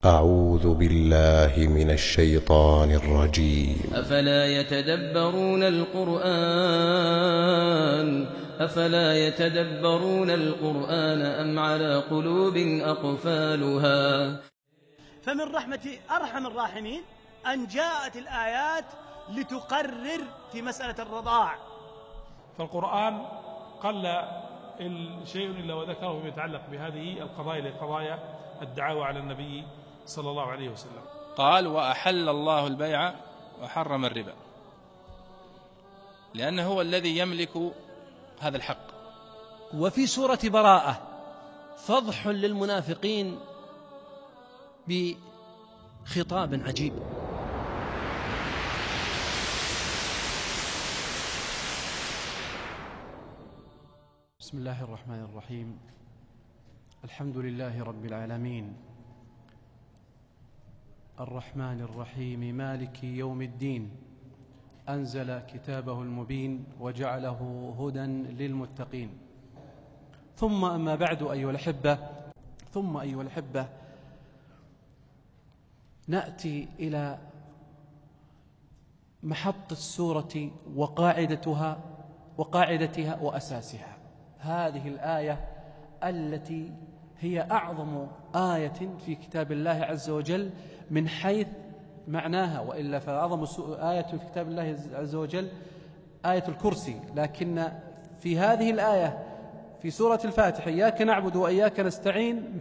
أعوذ بالله من الشيطان الرجيم. أفلا يتدبرون القرآن أم على قلوب أقفالها. فمن رحمة أرحم الراحمين أن جاءت الآيات لتقرر في مسألة الرضاع. فالقرآن قل شيء إلا وذكره فيما يتعلق بهذه القضايا لقضايا الدعاوى على النبي صلى الله عليه وسلم. قال: وأحل الله البيع وحرم الربا، لأنه هو الذي يملك هذا الحق. وفي سورة براءة فضح للمنافقين بخطاب عجيب. بسم الله الرحمن الرحيم. الحمد لله رب العالمين، الرحمن الرحيم، مالك يوم الدين، أنزل كتابه المبين وجعله هدى للمتقين. ثم أما بعد أيها الأحبة، نأتي إلى محط السورة وقاعدتها وأساسها، هذه الآية التي هي أعظم آية في كتاب الله عز وجل من حيث معناها، وإلا فأعظم آية في كتاب الله عز وجل آية الكرسي، لكن في هذه الآية في سورة الفاتحة إياك نعبد وإياك نستعين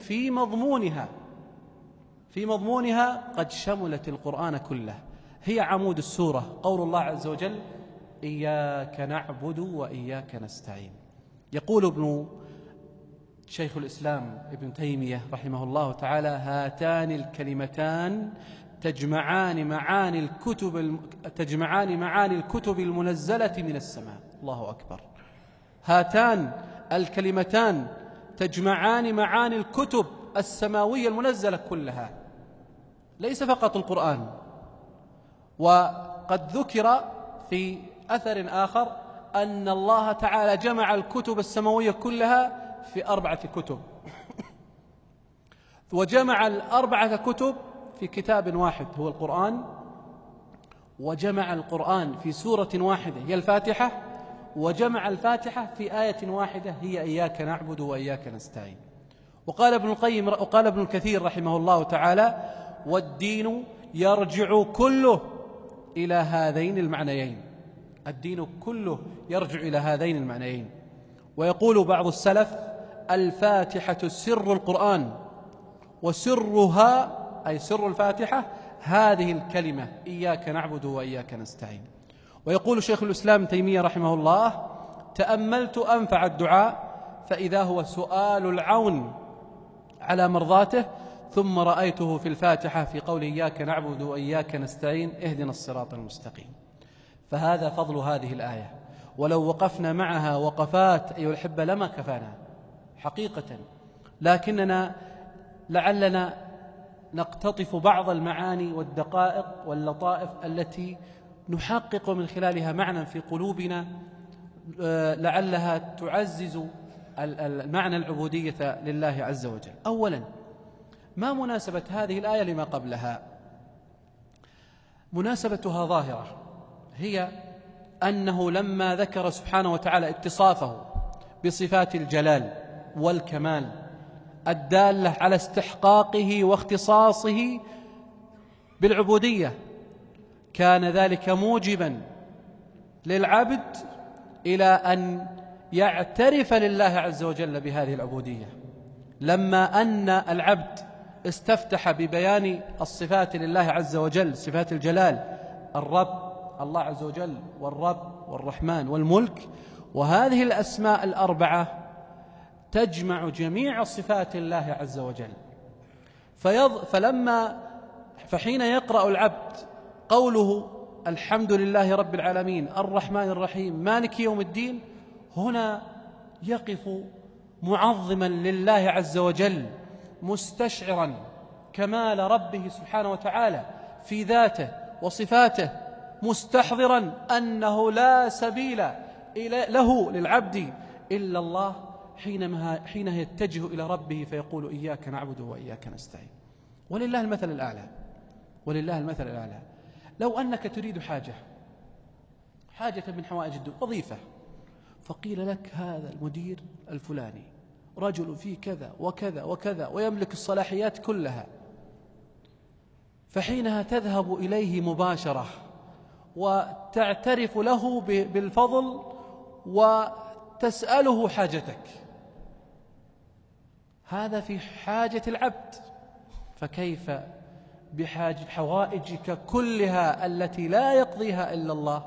في مضمونها قد شملت القرآن كله، هي عمود السورة. قول الله عز وجل: إياك نعبد وإياك نستعين. يقول شيخ الإسلام ابن تيمية رحمه الله تعالى: هاتان الكلمتان تجمعان معاني الكتب المنزلة من السماء. الله أكبر. هاتان الكلمتان تجمعان معاني الكتب السماوية المنزلة كلها، ليس فقط القرآن. وقد ذكر في أثر آخر أن الله تعالى جمع الكتب السماوية كلها في 4 كتب، وجمع 4 كتب في كتاب واحد هو القرآن، وجمع القرآن في سورة واحدة هي الفاتحة، وجمع الفاتحة في آية واحدة هي إياك نعبد وإياك نستعين. وقال ابن الكثير رحمه الله تعالى: والدين يرجع كله إلى هذين المعنيين. الدين كله يرجع إلى هذين المعنيين. ويقول بعض السلف: الفاتحة سر القرآن، وسرها أي سر الفاتحة هذه الكلمة إياك نعبد وإياك نستعين. ويقول شيخ الإسلام تيمية رحمه الله: تأملت أنفع الدعاء فإذا هو سؤال العون على مرضاته، ثم رأيته في الفاتحة في قول إياك نعبد وإياك نستعين اهدنا الصراط المستقيم. فهذا فضل هذه الآية، ولو وقفنا معها وقفات أيها الأحبة لما كفانا حقيقة، لكننا لعلنا نقتطف بعض المعاني والدقائق واللطائف التي نحقق من خلالها معنى في قلوبنا لعلها تعزز المعنى العبودية لله عز وجل. أولا، ما مناسبة هذه الآية لما قبلها؟ مناسبتها ظاهرة، هي أنه لما ذكر سبحانه وتعالى اتصافه بصفات الجلال والكمال الدالة على استحقاقه واختصاصه بالعبودية، كان ذلك موجبا للعبد إلى أن يعترف لله عز وجل بهذه العبودية. لما أن العبد استفتح ببيان الصفات لله عز وجل، صفات الجلال، الرب الله عز وجل، والرب والرحمن والملك، وهذه الأسماء الأربعة تجمع جميع صفات الله عز وجل. فحين يقرأ العبد قوله الحمد لله رب العالمين الرحمن الرحيم مالك يوم الدين، هنا يقف معظما لله عز وجل، مستشعرا كمال ربه سبحانه وتعالى في ذاته وصفاته، مستحضرا أنه لا سبيل له للعبد إلا الله حين يتجه إلى ربه فيقول إياك نعبد وإياك نستعين. ولله المثل الأعلى، ولله المثل الأعلى. لو أنك تريد حاجة من حوائج الدنيا، وظيفة، فقيل لك هذا المدير الفلاني رجل فيه كذا وكذا وكذا ويملك الصلاحيات كلها، فحينها تذهب إليه مباشرة وتعترف له بالفضل وتسأله حاجتك. هذا في حاجة العبد، فكيف بحوائجك كلها التي لا يقضيها إلا الله،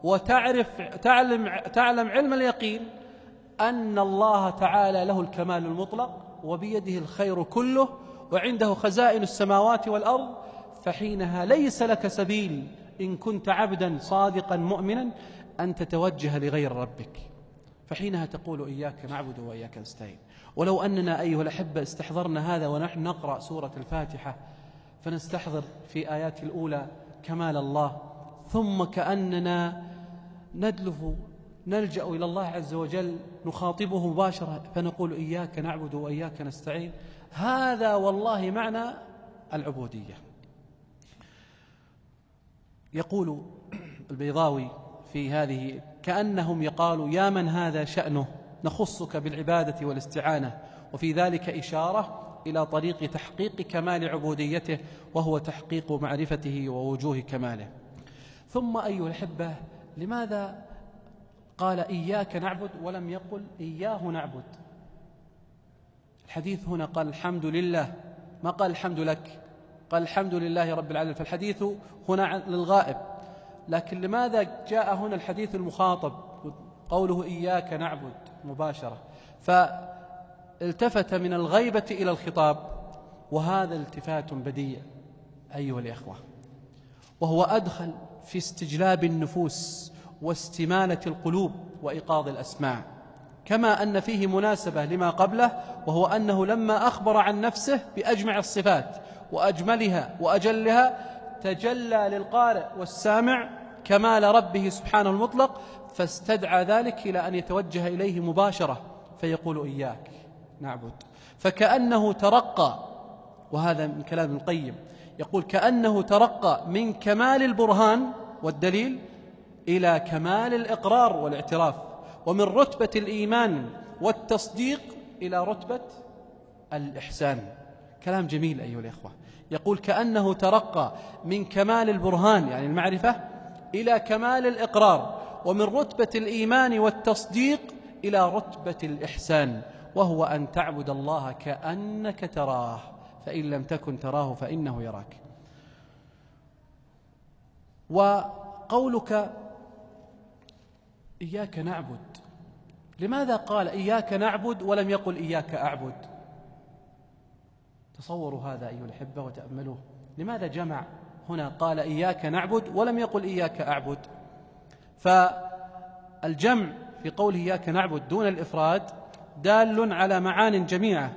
تعلم علم اليقين أن الله تعالى له الكمال المطلق وبيده الخير كله وعنده خزائن السماوات والأرض، فحينها ليس لك سبيل إن كنت عبدا صادقا مؤمنا أن تتوجه لغير ربك، فحينها تقول إياك نعبد وإياك نستعين. ولو أننا أيها الأحبة استحضرنا هذا ونحن نقرأ سورة الفاتحة، فنستحضر في آيات الأولى كمال الله، ثم كأننا نلجأ إلى الله عز وجل نخاطبه مباشرة فنقول إياك نعبد وإياك نستعين. هذا والله معنى العبودية. يقول البيضاوي في هذه: كأنهم يقالوا يا من هذا شأنه نخصك بالعبادة والاستعانة، وفي ذلك إشارة إلى طريق تحقيق كمال عبوديته، وهو تحقيق معرفته ووجوه كماله. ثم أيها الأحبة، لماذا قال إياك نعبد ولم يقل إياه نعبد؟ الحديث هنا قال الحمد لله، ما قال الحمد لك، قال الحمد لله رب العالمين، فالحديث هنا للغائب. لكن لماذا جاء هنا الحديث المخاطب قوله إياك نعبد مباشرة؟ فالتفت من الغيبة إلى الخطاب، وهذا التفات بديع أيها الإخوة، وهو أدخل في استجلاب النفوس واستمالة القلوب وإيقاظ الأسماع، كما أن فيه مناسبة لما قبله، وهو أنه لما أخبر عن نفسه بأجمع الصفات وأجملها وأجلها تجلى للقارئ والسامع كمال ربه سبحانه المطلق، فاستدعى ذلك إلى أن يتوجه إليه مباشرة فيقول إياك نعبد. فكأنه ترقى، وهذا من كلام ابن القيم، يقول كأنه ترقى من كمال البرهان والدليل إلى كمال الإقرار والاعتراف، ومن رتبة الإيمان والتصديق إلى رتبة الإحسان. كلام جميل أيها الإخوة. يقول كأنه ترقى من كمال البرهان يعني المعرفة إلى كمال الإقرار، ومن رتبة الإيمان والتصديق إلى رتبة الإحسان، وهو أن تعبد الله كأنك تراه، فإن لم تكن تراه فإنه يراك. وقولك إياك نعبد، لماذا قال إياك نعبد ولم يقل إياك أعبد؟ تصوروا هذا أيها الأحبة وتأملوه. لماذا جمع هنا قال إياك نعبد ولم يقل إياك أعبد؟ فالجمع في قوله إياك نعبد دون الإفراد دال على معان جميعة.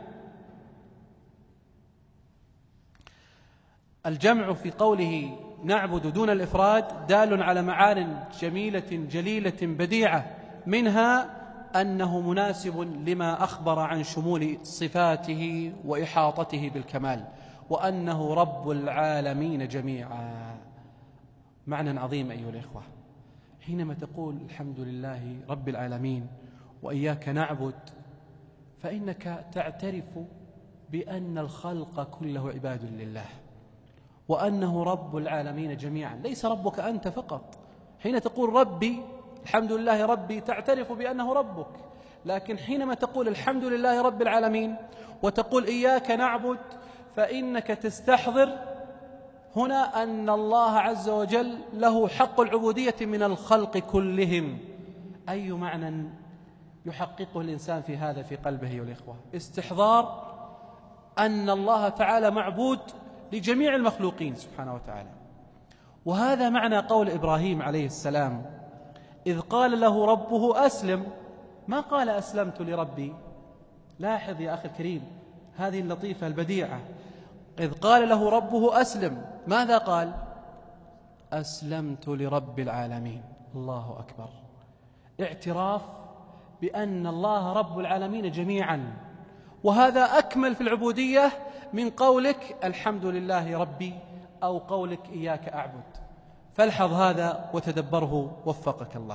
الجمع في قوله نعبد دون الإفراد دال على معان جميلة جليلة بديعة، منها أنه مناسب لما أخبر عن شمول صفاته وإحاطته بالكمال، وأنه رب العالمين جميعا. معنى عظيم أيها الإخوة. حينما تقول الحمد لله رب العالمين وإياك نعبد، فإنك تعترف بأن الخلق كله عباد لله، وأنه رب العالمين جميعا، ليس ربك أنت فقط. حين تقول ربي الحمد لله ربي تعترف بأنه ربك، لكن حينما تقول الحمد لله رب العالمين وتقول إياك نعبد، فإنك تستحضر هنا أن الله عز وجل له حق العبودية من الخلق كلهم. أي معنى يحققه الإنسان في هذا في قلبه يا الإخوة؟ استحضار أن الله تعالى معبود لجميع المخلوقين سبحانه وتعالى. وهذا معنى قول إبراهيم عليه السلام إذ قال له ربه أسلم، ما قال أسلمت لربي. لاحظ يا أخي الكريم هذه اللطيفة البديعة، إذ قال له ربه أسلم، ماذا قال؟ أسلمت لرب العالمين. الله أكبر. اعتراف بأن الله رب العالمين جميعا، وهذا أكمل في العبودية من قولك الحمد لله ربي أو قولك إياك أعبد. فالحظ هذا وتدبره وفقك الله.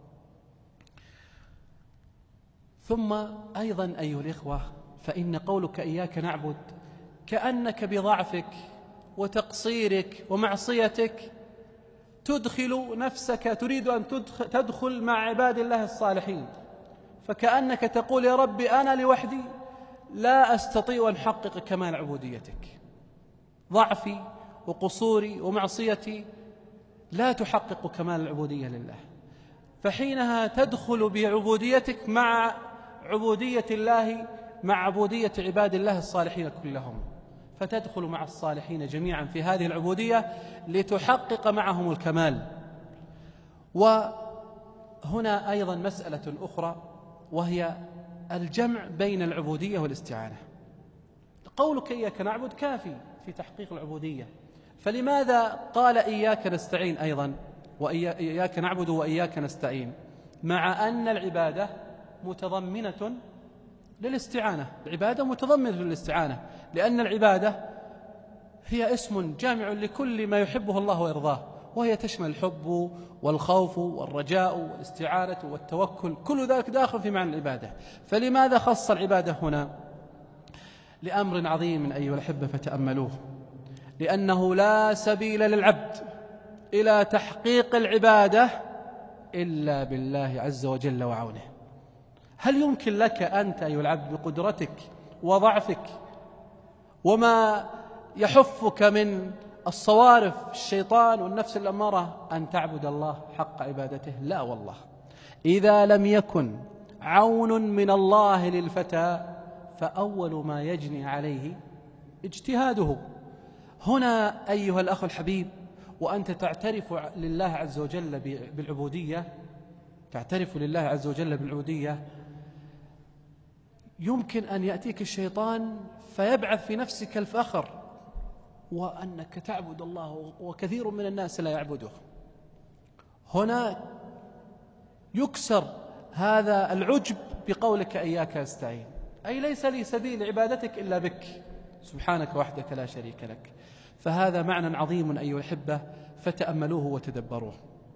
ثم أيضا أيها الإخوة، فإن قولك إياك نعبد كأنك بضعفك وتقصيرك ومعصيتك تدخل نفسك، تريد أن تدخل مع عباد الله الصالحين، فكأنك تقول يا ربي أنا لوحدي لا أستطيع أن أحقق كمال عبوديتك، ضعفي وقصوري ومعصيتي لا تحقق كمال العبودية لله. فحينها تدخل بعبوديتك مع عبودية الله، مع عبودية عباد الله الصالحين كلهم، فتدخل مع الصالحين جميعا في هذه العبودية لتحقق معهم الكمال. وهنا أيضا مسألة أخرى، وهي الجمع بين العبودية والاستعانة. قولك إياك نعبد كافي في تحقيق العبودية، فلماذا قال إياك نستعين أيضا، وإياك نعبد وإياك نستعين، مع أن العبادة متضمنة للاستعانة؟ العبادة متضمنة للاستعانة، لأن العبادة هي اسم جامع لكل ما يحبه الله ويرضاه، وهي تشمل الحب والخوف والرجاء والاستعانة والتوكل، كل ذلك داخل في معنى العبادة. فلماذا خص العبادة هنا؟ لأمر عظيم أيها الأحبة فتأملوه، لأنه لا سبيل للعبد إلى تحقيق العبادة إلا بالله عز وجل وعونه. هل يمكن لك أنت أيها العبد بقدرتك وضعفك وما يحفك من الصوارف الشيطان والنفس الأمارة أن تعبد الله حق عبادته؟ لا والله. إذا لم يكن عون من الله للفتى فأول ما يجني عليه اجتهاده. هنا أيها الأخ الحبيب، وأنت تعترف لله عز وجل بالعبودية، تعترف لله عز وجل بالعبودية، يمكن أن يأتيك الشيطان فيبعث في نفسك الفخر وأنك تعبد الله وكثير من الناس لا يعبده. هنا يكسر هذا العجب بقولك إياك أستعين، أي ليس لي سبيل عبادتك إلا بك سبحانك وحدك لا شريك لك. فهذا معنى عظيم أيها الأحبة فتأملوه وتدبروه.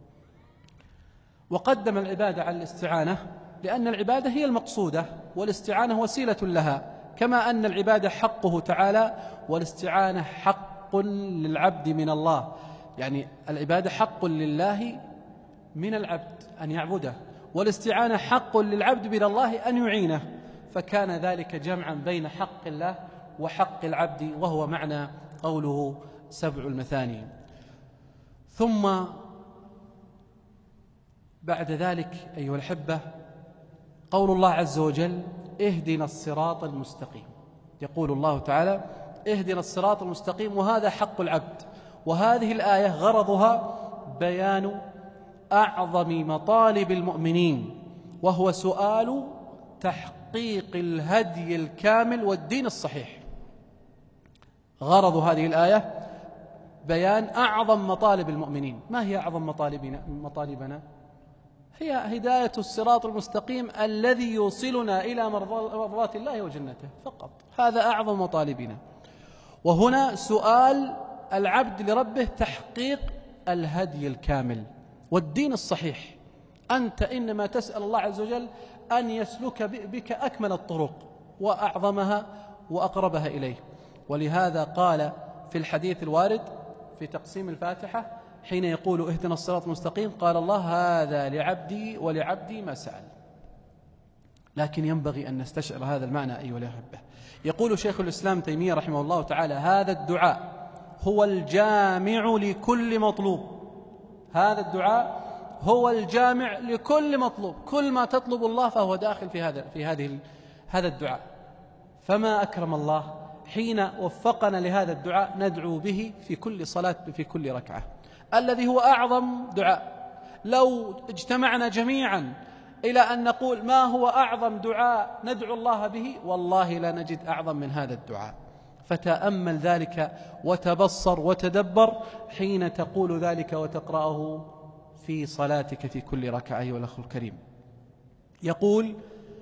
وقدم العبادة على الاستعانة لأن العبادة هي المقصودة والاستعانة وسيلة لها، كما أن العبادة حقه تعالى والاستعانة حق للعبد من الله. يعني العبادة حق لله من العبد أن يعبده، والاستعانة حق للعبد من الله أن يعينه، فكان ذلك جمعا بين حق الله وحق العبد، وهو معنى قوله 7 المثاني. ثم بعد ذلك أيها الأحبة قول الله عز وجل اهدنا الصراط المستقيم. يقول الله تعالى اهدنا الصراط المستقيم، وهذا حق العبد. وهذه الآية غرضها بيان أعظم مطالب المؤمنين، وهو سؤال تحقيق الهدي الكامل والدين الصحيح. غرض هذه الآية بيان أعظم مطالب المؤمنين. ما هي أعظم مطالبنا؟ هي هداية الصراط المستقيم الذي يوصلنا إلى مرضات الله وجنته فقط، هذا أعظم مطالبنا. وهنا سؤال العبد لربه تحقيق الهدي الكامل والدين الصحيح. أنت إنما تسأل الله عز وجل أن يسلك بك أكمل الطرق وأعظمها وأقربها إليه. ولهذا قال في الحديث الوارد في تقسيم الفاتحة حين يقول اهدنا الصراط المستقيم قال الله هذا لعبدي ولعبدي ما سأل. لكن ينبغي أن نستشعر هذا المعنى أيها الأحبة. يقول شيخ الإسلام تيمية رحمه الله تعالى هذا الدعاء هو الجامع لكل مطلوب. هذا الدعاء هو الجامع لكل مطلوب، كل ما تطلب الله فهو داخل في هذا الدعاء. فما أكرم الله حين وفقنا لهذا الدعاء ندعو به في كل صلاة في كل ركعة، الذي هو أعظم دعاء. لو اجتمعنا جميعا إلى أن نقول ما هو أعظم دعاء ندعو الله به، والله لا نجد أعظم من هذا الدعاء. فتأمل ذلك وتبصر وتدبر حين تقول ذلك وتقرأه في صلاتك في كل ركعة أيها الأخ الكريم. يقول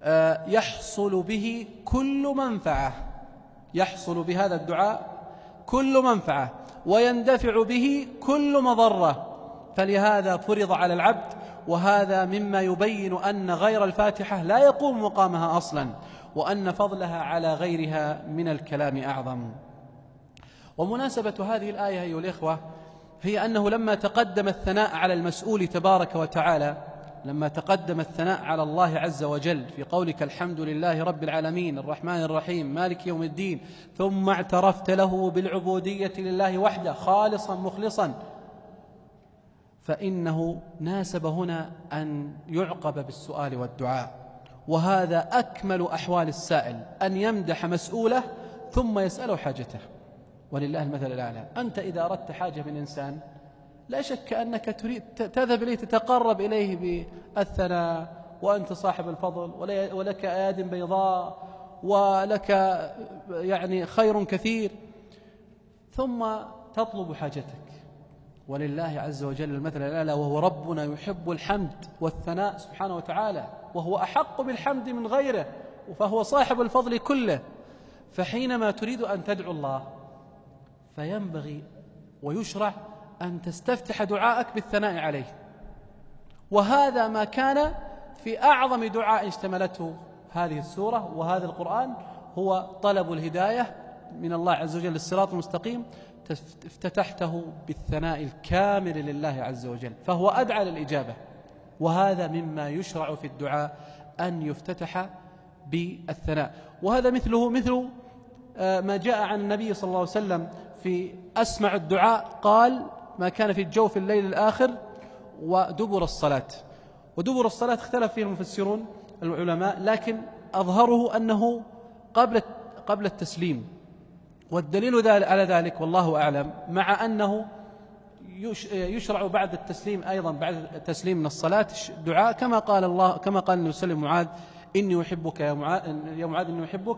يحصل به كل منفعة، يحصل بهذا الدعاء كل منفعة ويندفع به كل مضرة، فلهذا فرض على العبد. وهذا مما يبين أن غير الفاتحة لا يقوم مقامها أصلا، وأن فضلها على غيرها من الكلام أعظم. ومناسبة هذه الآية أيها الإخوة هي أنه لما تقدم الثناء على المسؤول تبارك وتعالى، لما تقدم الثناء على الله عز وجل في قولك الحمد لله رب العالمين الرحمن الرحيم مالك يوم الدين، ثم اعترفت له بالعبودية لله وحده خالصا مخلصا، فإنه ناسب هنا أن يعقب بالسؤال والدعاء. وهذا أكمل أحوال السائل، أن يمدح مسؤوله ثم يسأله حاجته، ولله المثل الأعلى. أنت إذا أردت حاجة من إنسان لا شك أنك تريد تذهب إليه، تتقرب إليه بالثناء، وأنت صاحب الفضل ولك أياد بيضاء ولك يعني خير كثير، ثم تطلب حاجتك. ولله عز وجل المثل الأعلى، وهو ربنا يحب الحمد والثناء سبحانه وتعالى، وهو أحق بالحمد من غيره، فهو صاحب الفضل كله. فحينما تريد أن تدعو الله فينبغي ويشرع أن تستفتح دعاءك بالثناء عليه. وهذا ما كان في أعظم دعاء اشتملته هذه السورة وهذا القرآن، هو طلب الهداية من الله عز وجل للصراط المستقيم، افتتحته بالثناء الكامل لله عز وجل، فهو أدعى للإجابة. وهذا مما يشرع في الدعاء أن يفتتح بالثناء. وهذا مثل ما جاء عن النبي صلى الله عليه وسلم في أسمع الدعاء، قال ما كان في الجوف الليل الآخر ودبر الصلاة. ودبر الصلاة اختلف فيه المفسرون العلماء، لكن أظهره أنه قبل التسليم، والدليل على ذلك والله أعلم، مع أنه يشرع بعد التسليم أيضا، بعد التسليم من الصلاة دعاء، كما قال النبي صلى الله عليه وسلم معاذ إني أحبك يا معاذ إني أحبك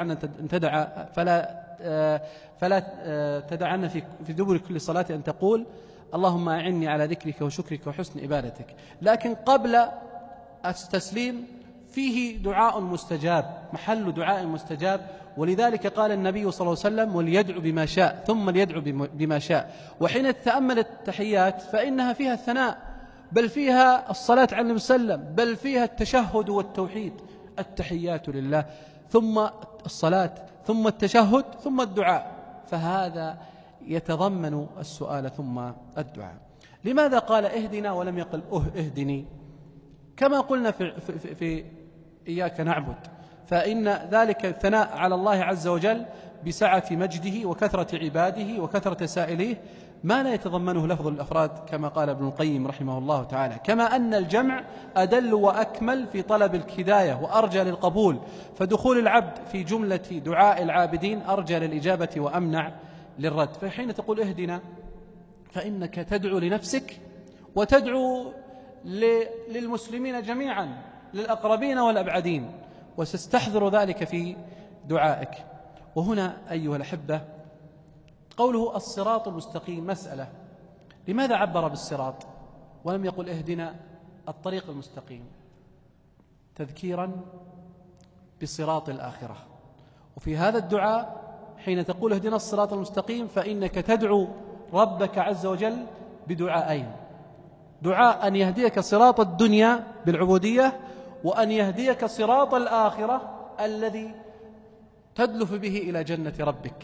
فلا تدعن في دبر كل صلاة أن تقول اللهم أعني على ذكرك وشكرك وحسن عبادتك. لكن قبل التسليم فيه دعاء مستجاب، محل دعاء مستجاب، ولذلك قال النبي صلى الله عليه وسلم وليدعو بما شاء ثم ليدعو بما شاء. وحين تتأمل التحيات فإنها فيها الثناء، بل فيها الصلاة على النبي صلى الله عليه وسلم، بل فيها التشهد والتوحيد، التحيات لله ثم الصلاة ثم التشهد ثم الدعاء، فهذا يتضمن السؤال ثم الدعاء. لماذا قال اهدنا ولم يقل اهدني؟ كما قلنا في إياك نعبد، فإن ذلك الثناء على الله عز وجل بسعة مجده وكثرة عباده وكثرة سائليه ما لا يتضمنه لفظ الأفراد، كما قال ابن القيم رحمه الله تعالى. كما أن الجمع أدل وأكمل في طلب الهداية وأرجى للقبول، فدخول العبد في جملة دعاء العابدين أرجى للإجابة وأمنع للرد. فحين تقول اهدنا فإنك تدعو لنفسك وتدعو للمسلمين جميعا، للأقربين والأبعدين، وستستحضر ذلك في دعائك. وهنا أيها الأحبة قوله الصراط المستقيم مسألة، لماذا عبر بالصراط ولم يقل اهدنا الطريق المستقيم؟ تذكيرا بصراط الآخرة. وفي هذا الدعاء حين تقول اهدنا الصراط المستقيم فإنك تدعو ربك عز وجل بدعاءين: دعاء أن يهديك صراط الدنيا بالعبودية، وأن يهديك صراط الآخرة الذي تدلف به إلى جنة ربك.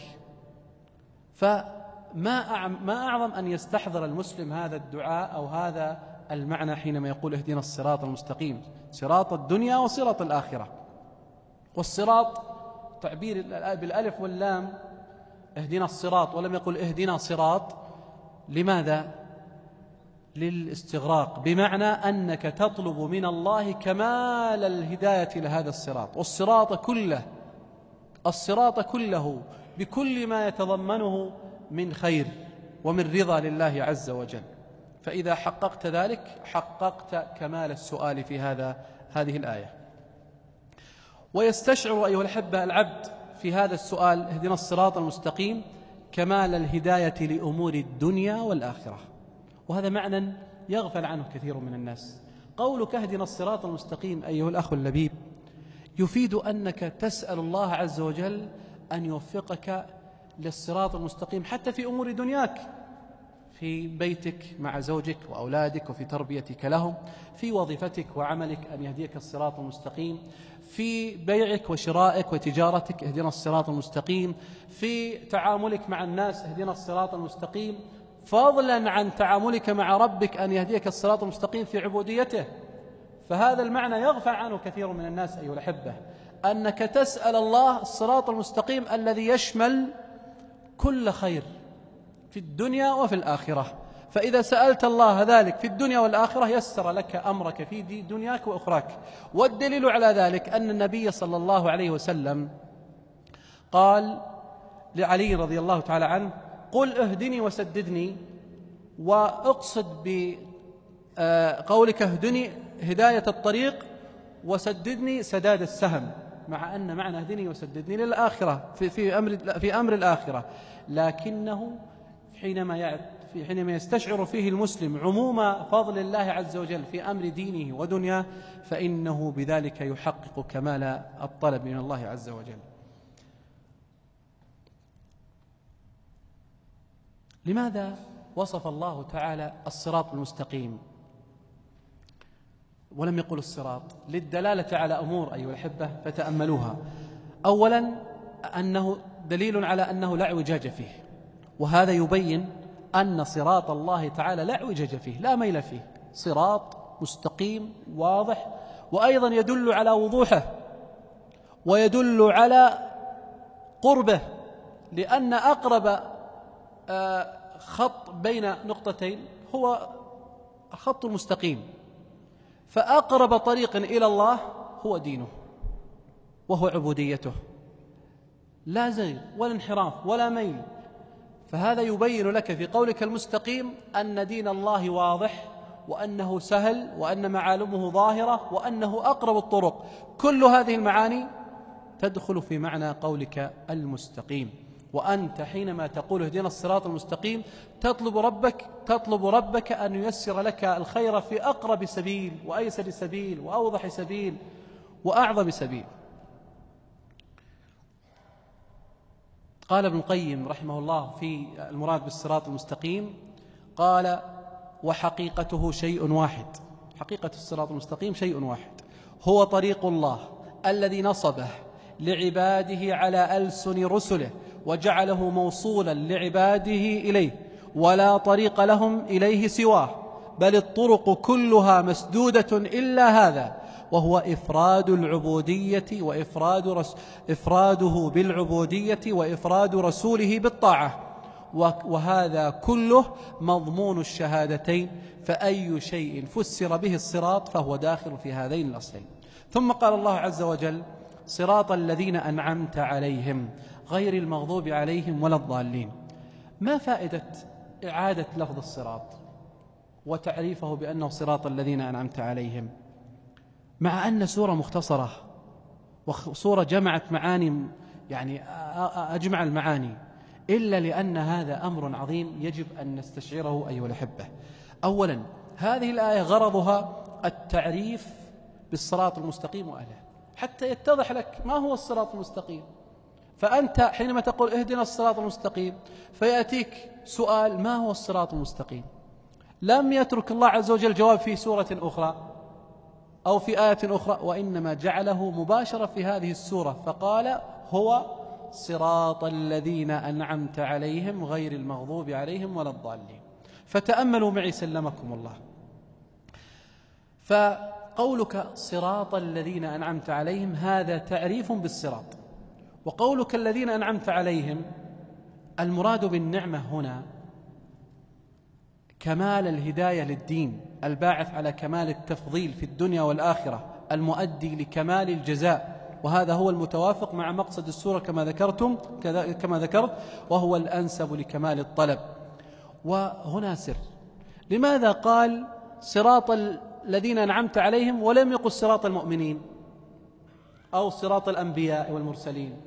فما أعظم أن يستحضر المسلم هذا الدعاء أو هذا المعنى حينما يقول اهدنا الصراط المستقيم، صراط الدنيا وصراط الآخرة. والصراط تعبير بالألف واللام، اهدنا الصراط، ولم يقل اهدنا صراط. لماذا؟ للاستغراق، بمعنى أنك تطلب من الله كمال الهداية لهذا الصراط، الصراط كله بكل ما يتضمنه من خير ومن رضا لله عز وجل. فإذا حققت ذلك حققت كمال السؤال في هذه الآية. ويستشعر أيها الأحبة العبد في هذا السؤال اهدنا الصراط المستقيم كمال الهداية لأمور الدنيا والآخرة. وهذا معنى يغفل عنه كثير من الناس. قولك اهدنا الصراط المستقيم أيها الأخ اللبيب يفيد أنك تسأل الله عز وجل أن يوفقك للصراط المستقيم حتى في أمور دنياك، في بيتك مع زوجك وأولادك وفي تربيتك لهم، في وظيفتك وعملك أن يهديك الصراط المستقيم، في بيعك وشرائك وتجارتك اهدنا الصراط المستقيم، في تعاملك مع الناس اهدنا الصراط المستقيم، فضلا عن تعاملك مع ربك أن يهديك الصراط المستقيم في عبوديته. فهذا المعنى يغفل عنه كثير من الناس أيها الأحبة، أنك تسأل الله الصراط المستقيم الذي يشمل كل خير في الدنيا وفي الآخرة. فإذا سألت الله ذلك في الدنيا والآخرة يسر لك أمرك في دنياك وأخراك. والدليل على ذلك أن النبي صلى الله عليه وسلم قال لعلي رضي الله تعالى عنه: قل اهدني وسددني، وأقصد بقولك اهدني هداية الطريق وسددني سداد السهم، مع أن معنى اهدني وسددني للآخرة في أمر الآخرة، لكنه حينما يستشعر فيه المسلم عموم فضل الله عز وجل في أمر دينه ودنياه فإنه بذلك يحقق كمال الطلب من الله عز وجل. لماذا وصف الله تعالى الصراط المستقيم ولم يقل الصراط؟ للدلالة على أمور أيها الأحبة فتأملوها. أولا أنه دليل على أنه لا اعوجاج فيه، وهذا يبين أن صراط الله تعالى لا اعوجاج فيه، لا ميل فيه، صراط مستقيم واضح، وأيضا يدل على وضوحه ويدل على قربه، لأن أقرب خط بين نقطتين هو الخط المستقيم، فأقرب طريق إلى الله هو دينه وهو عبوديته، لا زيغ ولا انحراف ولا ميل. فهذا يبين لك في قولك المستقيم أن دين الله واضح، وأنه سهل، وأن معالمه ظاهرة، وأنه أقرب الطرق. كل هذه المعاني تدخل في معنى قولك المستقيم. وأنت حينما تقول اهدنا الصراط المستقيم تطلب ربك أن ييسر لك الخير في أقرب سبيل وأيسر سبيل وأوضح سبيل وأعظم سبيل. قال ابن القيم رحمه الله في المراد بالصراط المستقيم، قال: وحقيقته شيء واحد، حقيقة الصراط المستقيم شيء واحد، هو طريق الله الذي نصبه لعباده على ألسن رسله وجعله موصولا لعباده إليه، ولا طريق لهم إليه سواه، بل الطرق كلها مسدودة إلا هذا، وهو إفراد العبودية إفراده بالعبودية وإفراد رسوله بالطاعة، وهذا كله مضمون الشهادتين، فأي شيء فسر به الصراط فهو داخل في هذين الأصلين. ثم قال الله عز وجل: صراط الذين أنعمت عليهم غير المغضوب عليهم ولا الضالين. ما فائدة إعادة لفظ الصراط وتعريفه بأنه صراط الذين أنعمت عليهم، مع أن سورة مختصرة وسورة جمعت معاني، يعني أجمع المعاني، إلا لأن هذا أمر عظيم يجب أن نستشعره أيها الأحبة. أولا، هذه الآية غرضها التعريف بالصراط المستقيم وأهله، حتى يتضح لك ما هو الصراط المستقيم. فأنت حينما تقول اهدنا الصراط المستقيم فيأتيك سؤال: ما هو الصراط المستقيم؟ لم يترك الله عز وجل جواب في سورة أخرى أو في آية أخرى، وإنما جعله مباشرة في هذه السورة، فقال: هو صراط الذين أنعمت عليهم غير المغضوب عليهم ولا الضالين. فتأملوا معي سلمكم الله. فقولك صراط الذين أنعمت عليهم هذا تعريف بالصراط، وقولك الذين أنعمت عليهم المراد بالنعمة هنا كمال الهداية للدين الباعث على كمال التفضيل في الدنيا والآخرة المؤدي لكمال الجزاء، وهذا هو المتوافق مع مقصد السورة كما ذكرت، وهو الأنسب لكمال الطلب. وهنا سر: لماذا قال صراط الذين أنعمت عليهم ولم يقل صراط المؤمنين أو صراط الأنبياء والمرسلين؟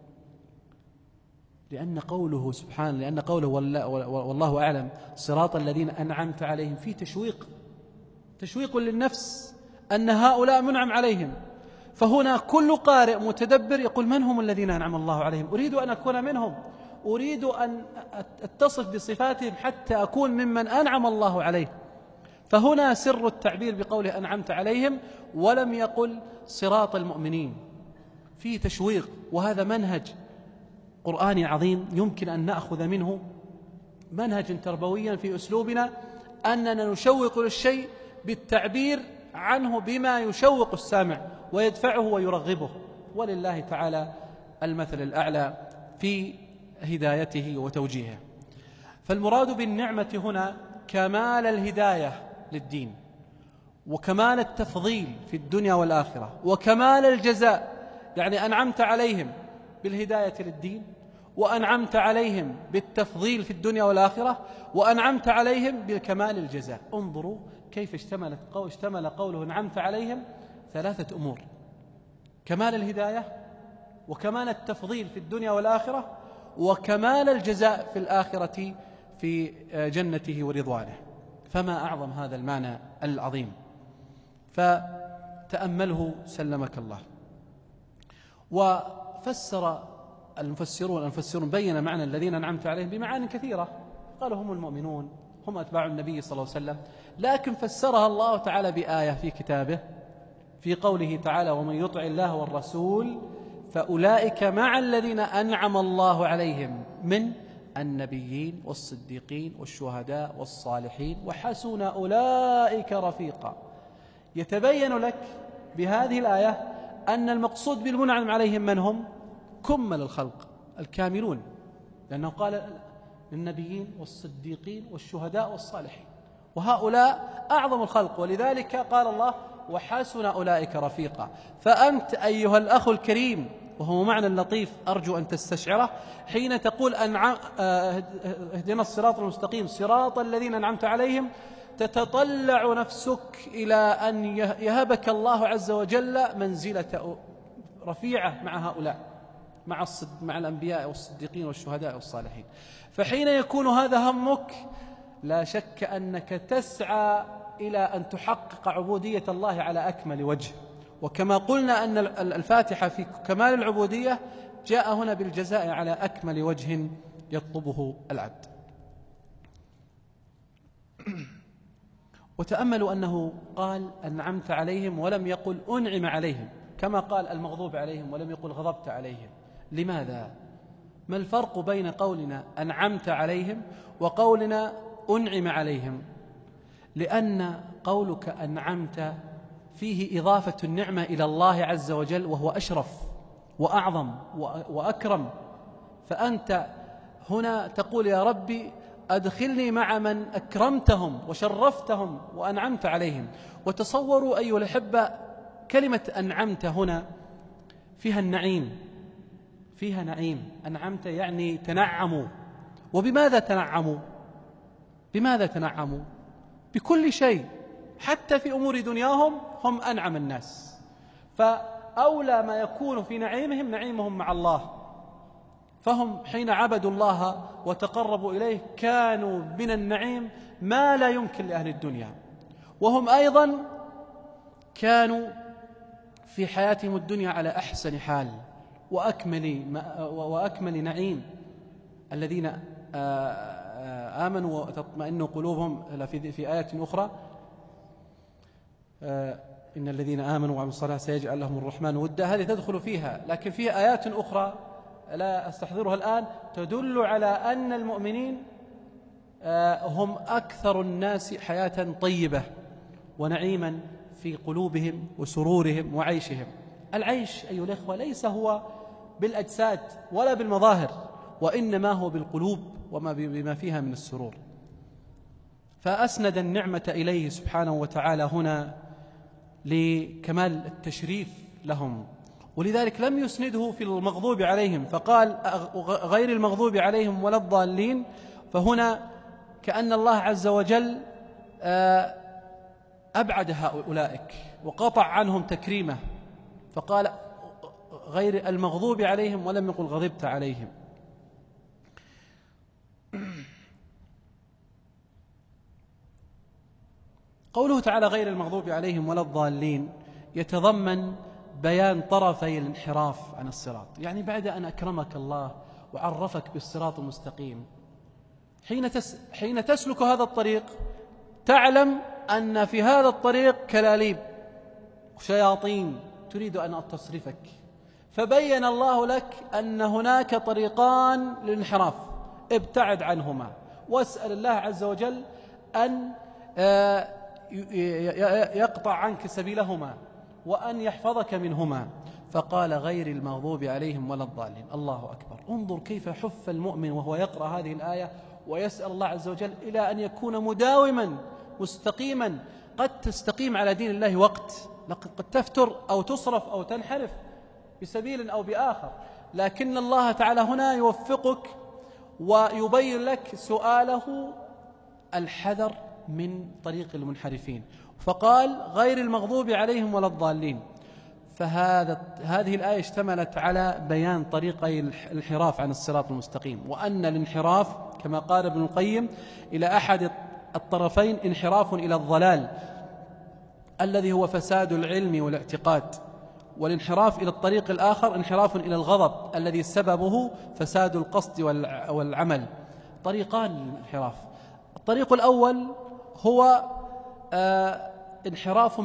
لأن قوله والله أعلم صراط الذين أنعمت عليهم فيه تشويق للنفس أن هؤلاء منعم عليهم، فهنا كل قارئ متدبر يقول من هم الذين أنعم الله عليهم؟ أريد أن أكون منهم، أريد أن أتصف بصفاتهم حتى أكون ممن أنعم الله عليه. فهنا سر التعبير بقوله أنعمت عليهم، ولم يقل صراط المؤمنين. فيه تشويق، وهذا منهج قرآني عظيم يمكن أن نأخذ منه منهجا تربويا في أسلوبنا، أننا نشوق للشيء بالتعبير عنه بما يشوق السامع ويدفعه ويرغبه، ولله تعالى المثل الأعلى في هدايته وتوجيهه. فالمراد بالنعمة هنا كمال الهداية للدين، وكمال التفضيل في الدنيا والآخرة، وكمال الجزاء، يعني أنعمت عليهم بالهداية للدين، وأنعمت عليهم بالتفضيل في الدنيا والآخرة، وأنعمت عليهم بكمال الجزاء. انظروا كيف اشتمل قوله أنعمت عليهم ثلاثة أمور: كمال الهداية، وكمال التفضيل في الدنيا والآخرة، وكمال الجزاء في الآخرة في جنته ورضوانه. فما أعظم هذا المعنى العظيم، فتأمله سلمك الله. وفسر المفسرون بين معنى الذين أنعمت عليهم بمعاني كثيرة، قالوا هم المؤمنون، هم أتباع النبي صلى الله عليه وسلم، لكن فسرها الله تعالى بآية في كتابه في قوله تعالى ومن يطع الله والرسول فأولئك مع الذين أنعم الله عليهم من النبيين والصديقين والشهداء والصالحين وحسن أولئك رفيقا. يتبين لك بهذه الآية أن المقصود بالمنعم عليهم من هم؟ كمل الخلق الكاملون، لأنه قال للنبيين والصديقين والشهداء والصالحين، وهؤلاء أعظم الخلق، ولذلك قال الله وحسن أولئك رفيقا. فأنت أيها الأخ الكريم، وهو معنى لطيف أرجو أن تستشعره، حين تقول اهدنا الصراط المستقيم صراط الذين أنعمت عليهم، تتطلع نفسك إلى أن يهبك الله عز وجل منزلة رفيعة مع هؤلاء، مع الأنبياء والصديقين والشهداء والصالحين. فحين يكون هذا همك لا شك أنك تسعى إلى أن تحقق عبودية الله على أكمل وجه. وكما قلنا أن الفاتحة في كمال العبودية جاء هنا بالجزاء على أكمل وجه يطلبه العبد. وتأملوا أنه قال أنعمت عليهم ولم يقل أنعم عليهم، كما قال المغضوب عليهم ولم يقل غضبت عليهم. لماذا؟ ما الفرق بين قولنا أنعمت عليهم وقولنا أنعم عليهم؟ لأن قولك أنعمت فيه إضافة النعمة إلى الله عز وجل، وهو أشرف وأعظم وأكرم. فأنت هنا تقول يا ربي أدخلني مع من أكرمتهم وشرفتهم وأنعمت عليهم. وتصوروا أيها الأحبة كلمة أنعمت هنا فيها النعيم، فيها نعيم. أنعمت يعني تنعموا. وبماذا تنعموا؟ بماذا تنعموا؟ بكل شيء، حتى في أمور دنياهم هم أنعم الناس. فأولى ما يكون في نعيمهم مع الله. فهم حين عبدوا الله وتقربوا إليه كانوا من النعيم ما لا يمكن لأهل الدنيا. وهم أيضا كانوا في حياتهم الدنيا على أحسن حال وأكمل نعيم. الذين آمنوا وتطمئن قلوبهم في آيات أخرى إن الذين آمنوا وعملوا الصالحات سيجعل لهم الرحمن ودا، هذه تدخل فيها. لكن فيها آيات أخرى لا أستحضرها الآن تدل على أن المؤمنين هم أكثر الناس حياة طيبة ونعيما في قلوبهم وسرورهم وعيشهم. العيش أيها الأخوة ليس هو بالأجساد ولا بالمظاهر، وإنما هو بالقلوب بما فيها من السرور. فأسند النعمة إليه سبحانه وتعالى هنا لكمال التشريف لهم، ولذلك لم يسنده في المغضوب عليهم فقال غير المغضوب عليهم ولا الضالين. فهنا كأن الله عز وجل أبعد هؤلاء وقطع عنهم تكريمه، فقال غير المغضوب عليهم ولم يقل غضبت عليهم. قوله تعالى غير المغضوب عليهم ولا الضالين يتضمن بيان طرفي الانحراف عن الصراط. يعني بعد أن أكرمك الله وعرفك بالصراط المستقيم، حين تسلك هذا الطريق تعلم أن في هذا الطريق كلاليب وشياطين تريد أن تصرفك، فبين الله لك أن هناك طريقان للانحراف، ابتعد عنهما واسأل الله عز وجل أن يقطع عنك سبيلهما وأن يحفظك منهما. فقال غير المغضوب عليهم ولا الضالين. الله أكبر. انظر كيف حف المؤمن وهو يقرأ هذه الآية ويسأل الله عز وجل إلى أن يكون مداوما مستقيما. قد تستقيم على دين الله وقت، قد تفتر أو تصرف أو تنحرف بسبيل أو بآخر، لكن الله تعالى هنا يوفقك ويبين لك سؤاله الحذر من طريق المنحرفين، فقال غير المغضوب عليهم ولا الضالين. هذه الآية اشتملت على بيان طريقي الانحراف عن الصراط المستقيم، وأن الانحراف كما قال ابن القيم إلى أحد الطرفين انحراف إلى الضلال الذي هو فساد العلم والاعتقاد، والانحراف إلى الطريق الآخر انحراف إلى الغضب الذي سببه فساد القصد والعمل. طريقان للانحراف. الطريق الأول هو انحراف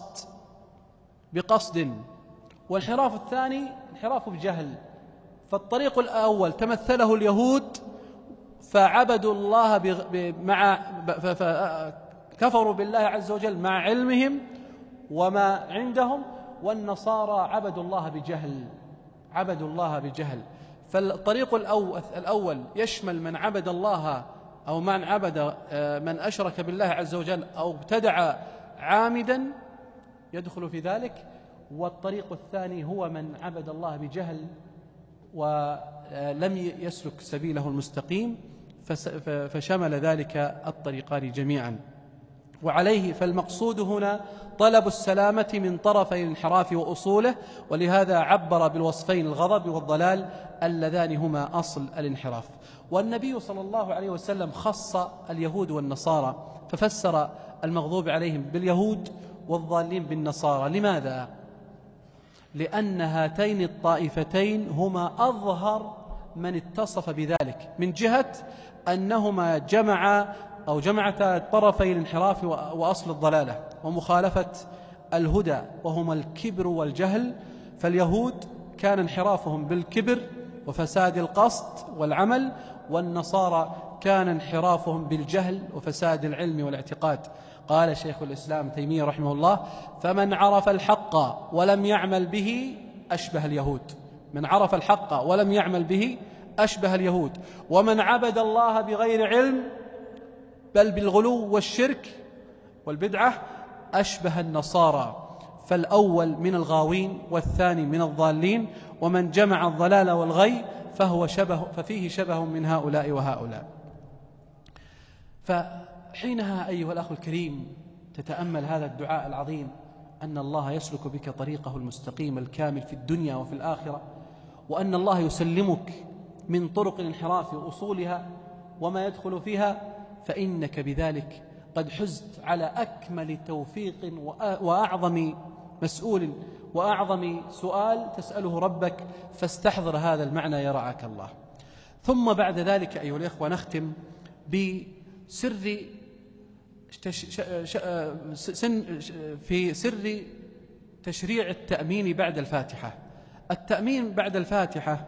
بقصد، والانحراف الثاني انحراف بجهل. فالطريق الأول تمثله اليهود فعبدوا الله كفروا بالله عز وجل مع علمهم وما عندهم، والنصارى عبدوا الله بجهل. فالطريق الأول يشمل من عبد الله أو من أشرك بالله عز وجل أو ابتدع عامدا يدخل في ذلك، والطريق الثاني هو من عبد الله بجهل ولم يسلك سبيله المستقيم، فشمل ذلك الطريقان جميعا. وعليه فالمقصود هنا طلب السلامة من طرفي الانحراف وأصوله، ولهذا عبر بالوصفين الغضب والضلال اللذان هما أصل الانحراف. والنبي صلى الله عليه وسلم خص اليهود والنصارى ففسر المغضوب عليهم باليهود والضالين بالنصارى. لماذا؟ لأن هاتين الطائفتين هما أظهر من اتصف بذلك، من جهة أنهما جمعتا طرفي الانحراف وأصل الضلالة ومخالفة الهدى، وهما الكبر والجهل. فاليهود كان انحرافهم بالكبر وفساد القصد والعمل، والنصارى كان انحرافهم بالجهل وفساد العلم والاعتقاد. قال شيخ الإسلام تيمية رحمه الله: فمن عرف الحق ولم يعمل به أشبه اليهود. من عرف الحق ولم يعمل به أشبه اليهود. ومن عبد الله بغير علم بل بالغلو والشرك والبدعة أشبه النصارى. فالأول من الغاوين والثاني من الضالين، ومن جمع الضلال والغي ففيه شبه من هؤلاء وهؤلاء. فحينها أيها الأخ الكريم تتأمل هذا الدعاء العظيم أن الله يسلك بك طريقه المستقيم الكامل في الدنيا وفي الآخرة، وأن الله يسلمك من طرق الانحراف وأصولها وما يدخل فيها، فإنك بذلك قد حزت على أكمل توفيق وأعظم مسؤول وأعظم سؤال تسأله ربك، فاستحضر هذا المعنى يرعاك الله. ثم بعد ذلك أيها الإخوة نختم في سر تشريع التأمين بعد الفاتحة. التأمين بعد الفاتحة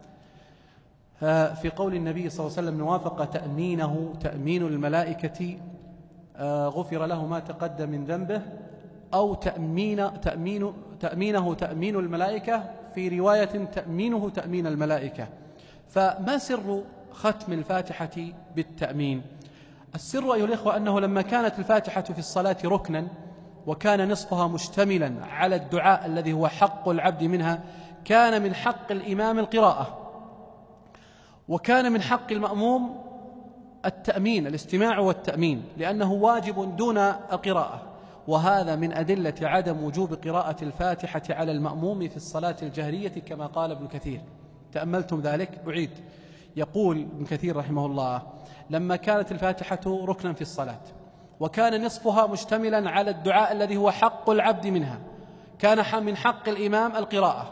في قول النبي صلى الله عليه وسلم: نوافق تأمينه تأمين الملائكة غفر له ما تقدم من ذنبه، أو تأمينه تأمين الملائكة، في رواية تأمينه تأمين الملائكة. فما سر ختم الفاتحة بالتأمين؟ السر أيها الإخوة أنه لما كانت الفاتحة في الصلاة ركنا وكان نصفها مشتملا على الدعاء الذي هو حق العبد منها، كان من حق الإمام القراءة، وكان من حق المأموم التأمين، الاستماع والتأمين، لأنه واجب دون القراءة. وهذا من أدلة عدم وجوب قراءة الفاتحة على المأموم في الصلاة الجهرية كما قال ابن كثير. تأملتم ذلك؟ أعيد. يقول ابن كثير رحمه الله: لما كانت الفاتحة ركنا في الصلاة وكان نصفها مشتملا على الدعاء الذي هو حق العبد منها، كان من حق الإمام القراءة،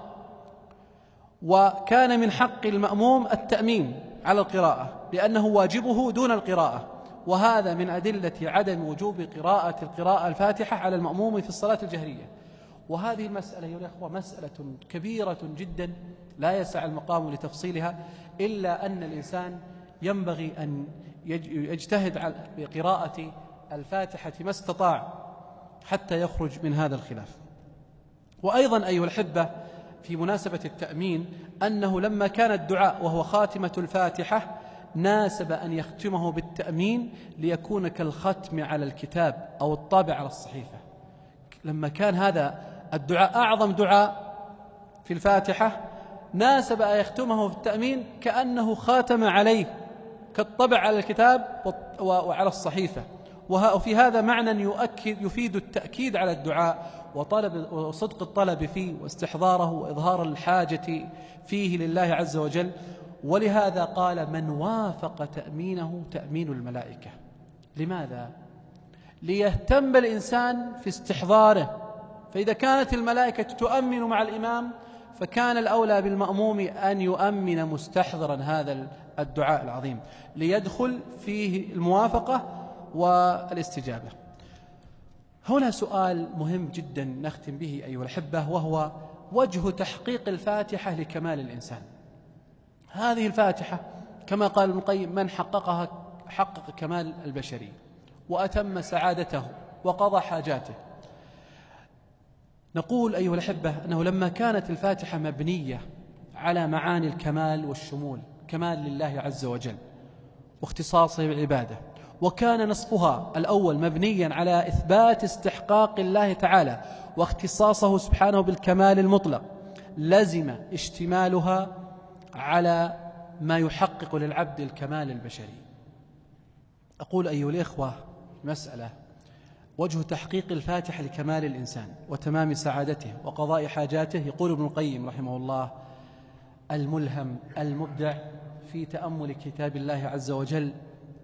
وكان من حق المأموم التأمين على القراءة لأنه واجبه دون القراءة، وهذا من أدلة عدم وجوب القراءة الفاتحة على المأموم في الصلاة الجهرية. وهذه المسألة يا أخوة مسألة كبيرة جدا لا يسع المقام لتفصيلها، إلا أن الإنسان ينبغي أن يجتهد بقراءة الفاتحة ما استطاع حتى يخرج من هذا الخلاف. وأيضا أيها الأحبة في مناسبة التأمين أنه لما كان الدعاء وهو خاتمة الفاتحة ناسب أن يختمه بالتأمين ليكون كالختم على الكتاب أو الطابع على الصحيفة. لما كان هذا الدعاء أعظم دعاء في الفاتحة ناسب أن يختمه بالتأمين كأنه خاتم عليه كالطبع على الكتاب وعلى الصحيفة. وفي هذا معنى يفيد التأكيد على الدعاء وصدق الطلب فيه واستحضاره وإظهار الحاجة فيه لله عز وجل. ولهذا قال من وافق تأمينه تأمين الملائكة. لماذا؟ ليهتم الإنسان في استحضاره، فإذا كانت الملائكة تؤمن مع الإمام فكان الأولى بالمأموم أن يؤمن مستحضرا هذا الدعاء العظيم ليدخل فيه الموافقة والاستجابة. هنا سؤال مهم جدا نختم به أيها الأحبة، وهو وجه تحقيق الفاتحة لكمال الإنسان. هذه الفاتحة كما قال ابن القيم من حققها حقق كمال البشرية وأتم سعادته وقضى حاجاته. نقول أيها الأحبة أنه لما كانت الفاتحة مبنية على معاني الكمال والشمول، كمال لله عز وجل واختصاصه بالعبادة، وكان نصفها الأول مبنيا على إثبات استحقاق الله تعالى واختصاصه سبحانه بالكمال المطلق، لزم اشتمالها على ما يحقق للعبد الكمال البشري. أقول أيها الإخوة مسألة وجه تحقيق الفاتحة لكمال الإنسان وتمام سعادته وقضاء حاجاته. يقول ابن القيم رحمه الله الملهم المبدع في تأمل كتاب الله عز وجل،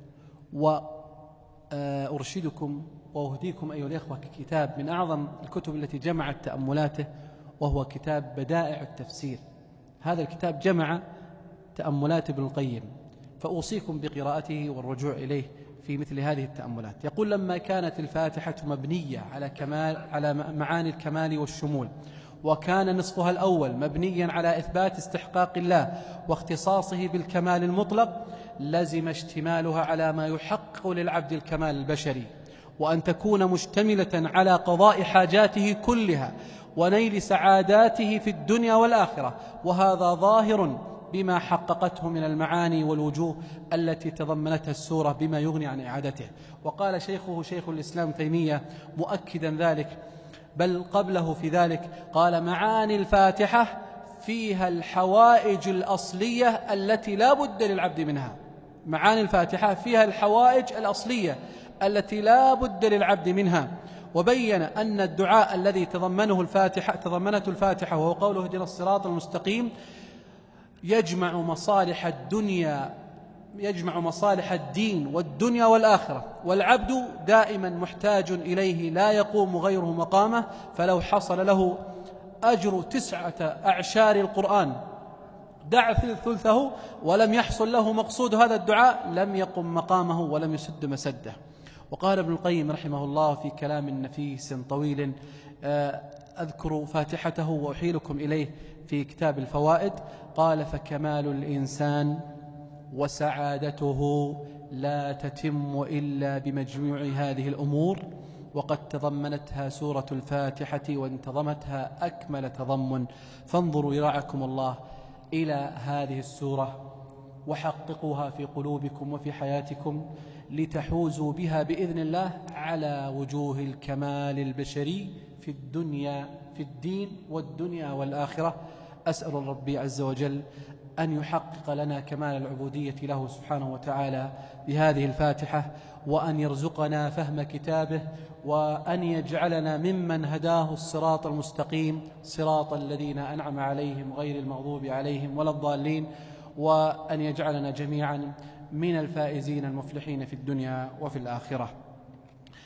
وأرشدكم وأهديكم أيها الإخوة كتاب من أعظم الكتب التي جمعت تأملاته، وهو كتاب بدائع التفسير. هذا الكتاب جمع تأملات ابن القيم، فأوصيكم بقراءته والرجوع إليه في مثل هذه التأملات. يقول لما كانت الفاتحة مبنية على معاني الكمال والشمول، وكان نصفها الأول مبنيا على إثبات استحقاق الله واختصاصه بالكمال المطلق، لزم اشتمالها على ما يحقق للعبد الكمال البشري، وأن تكون مشتملة على قضاء حاجاته كلها ونيل سعاداته في الدنيا والآخرة. وهذا ظاهر بما حققته من المعاني والوجوه التي تضمنتها السورة بما يغني عن إعادته. وقال شيخه شيخ الإسلام تيمية مؤكدا ذلك، بل قبله في ذلك قال معاني الفاتحة فيها الحوائج الأصلية التي لا بد للعبد منها. معاني الفاتحة فيها الحوائج الأصلية التي لا بد للعبد منها. وبين أن الدعاء الذي تضمنته الفاتحة وهو قوله اهدنا الصراط المستقيم يجمع مصالح الدين والدنيا والآخرة، والعبد دائما محتاج إليه لا يقوم غيره مقامه. فلو حصل له أجر 9 أعشار القرآن دع ثلثه ولم يحصل له مقصود هذا الدعاء لم يقم مقامه ولم يسد مسده. وقال ابن القيم رحمه الله في كلام نفيس طويل أذكر فاتحته وأحيلكم إليه في كتاب الفوائد، قال فكمال الإنسان وسعادته لا تتم إلا بمجموع هذه الأمور، وقد تضمنتها سورة الفاتحة وانتظمتها أكمل تضمن. فانظروا يرعاكم الله إلى هذه السورة وحققوها في قلوبكم وفي حياتكم لتحوزوا بها بإذن الله على وجوه الكمال البشري في الدين والدنيا والآخرة. أسأل ربي عز وجل أن يحقق لنا كمال العبودية له سبحانه وتعالى بهذه الفاتحة، وأن يرزقنا فهم كتابه، وأن يجعلنا ممن هداه الصراط المستقيم صراط الذين أنعم عليهم غير المغضوب عليهم ولا الضالين، وأن يجعلنا جميعا من الفائزين المفلحين في الدنيا وفي الآخرة.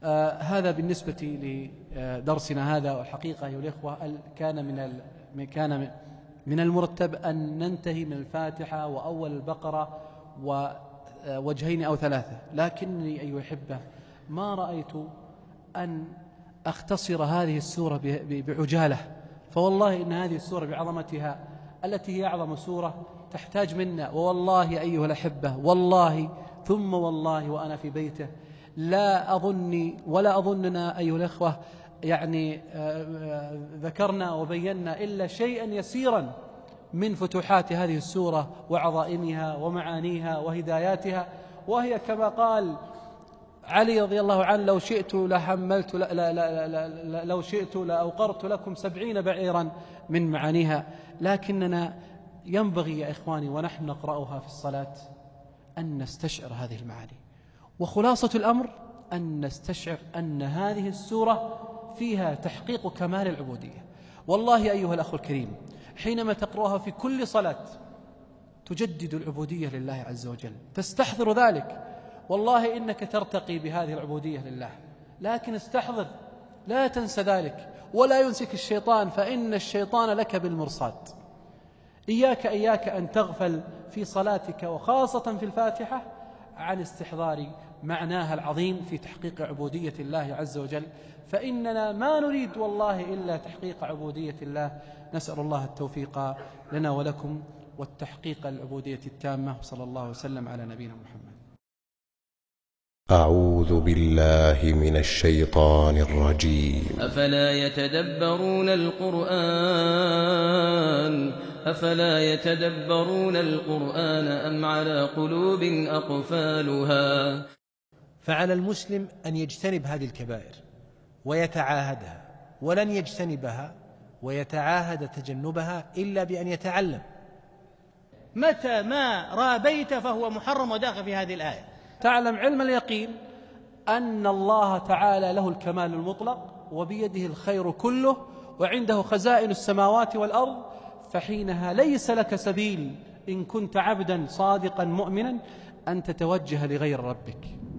هذا بالنسبة لدرسنا هذا. والحقيقة أيها الإخوة كان من المرتب أن ننتهي من الفاتحة وأول البقرة ووجهين أو ثلاثة، لكنني أيها الأحبة ما رأيت أن أختصر هذه السورة بعجالة، فوالله إن هذه السورة بعظمتها التي هي أعظم سورة تحتاج منا. ووالله أيها الأحبة والله ثم والله وأنا في بيته لا أظني ولا أظننا أيها الأخوة يعني ذكرنا وبينا إلا شيئا يسيرا من فتوحات هذه السورة وعظائمها ومعانيها وهداياتها، وهي كما قال علي رضي الله عنه: لو شئت لحملت لو شئت لأوقرت لكم 70 بعيرا من معانيها. لكننا ينبغي يا إخواني ونحن نقرأها في الصلاة أن نستشعر هذه المعاني، وخلاصة الأمر أن نستشعر أن هذه السورة فيها تحقيق كمال العبودية. والله أيها الأخ الكريم حينما تقرأها في كل صلاة تجدد العبودية لله عز وجل، تستحضر ذلك، والله إنك ترتقي بهذه العبودية لله. لكن استحضر، لا تنسى ذلك، ولا ينسك الشيطان، فإن الشيطان لك بالمرصاد. إياك أن تغفل في صلاتك وخاصة في الفاتحة عن استحضار معناها العظيم في تحقيق عبودية الله عز وجل، فإننا ما نريد والله إلا تحقيق عبودية الله. نسأل الله التوفيق لنا ولكم والتحقيق العبودية التامة، وصلى الله وسلم على نبينا محمد. أعوذ بالله من الشيطان الرجيم. أفلا يتدبرون القرآن أم على قلوب أقفالها. فعلى المسلم أن يجتنب هذه الكبائر ويتعاهدها، ولن يجتنبها ويتعاهد تجنبها إلا بأن يتعلم. متى ما رابيت فهو محرم وداخل في هذه الآية. تعلم علم اليقين أن الله تعالى له الكمال المطلق وبيده الخير كله وعنده خزائن السماوات والأرض، فحينها ليس لك سبيل إن كنت عبدا صادقا مؤمنا أن تتوجه لغير ربك.